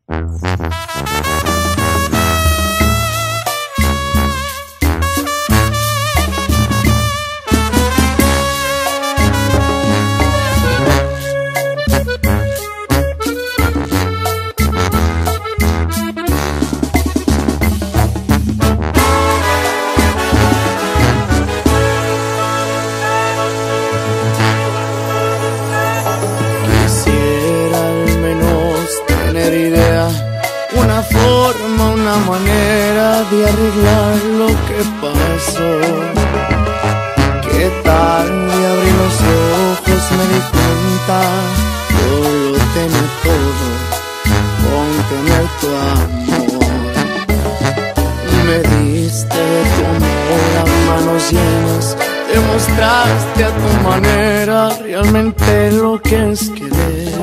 Una forma, una manera de arreglar lo que pasó. ¿Qué tal? Y abrí los ojos, me di cuenta, yo lo tenía todo con tener tu amor. Me diste tu amor a manos llenas, demostraste a tu manera realmente lo que es querer.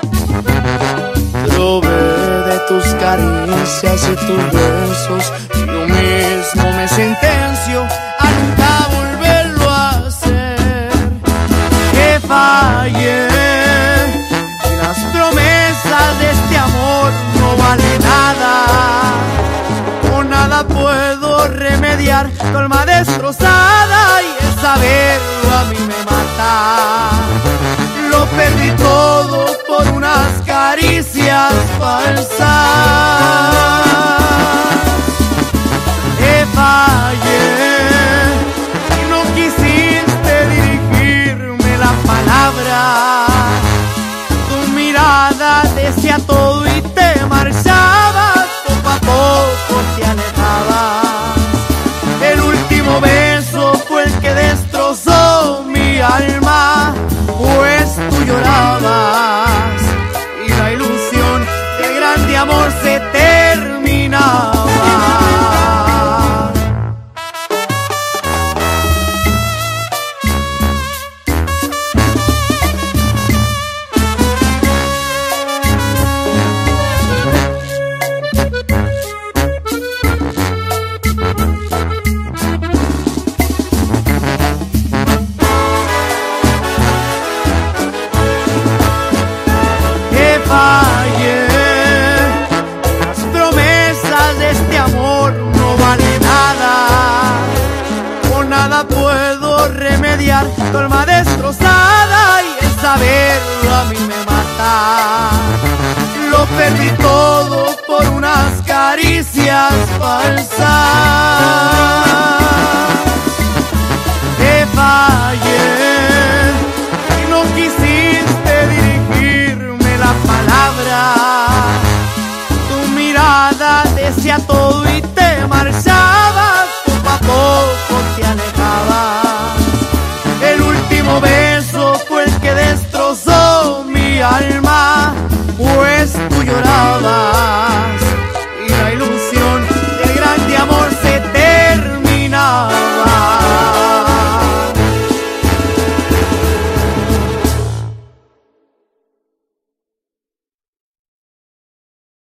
Probé de tus caricias y tus besos, yo mismo me sentencio a nunca volverlo a hacer. Que fallé y las promesas de este amor no valen nada. Con nada puedo remediar tu alma destrozada, y el saberlo a mí me mata. Lo perdí todo por unas caricias falsas. Te fallé y no quisiste dirigirme la palabra. Tu mirada decía todo y te marchabas, poco a poco te alejabas. El último beso fue el que destrozó mi alma, pues tú llorabas y la ilusión de grande amor se terminaba. Fallé, las promesas de este amor no valen nada. Con nada puedo remediar tu alma destrozada, y el saberlo a mí me mata. Lo perdí todo por unas caricias falsas.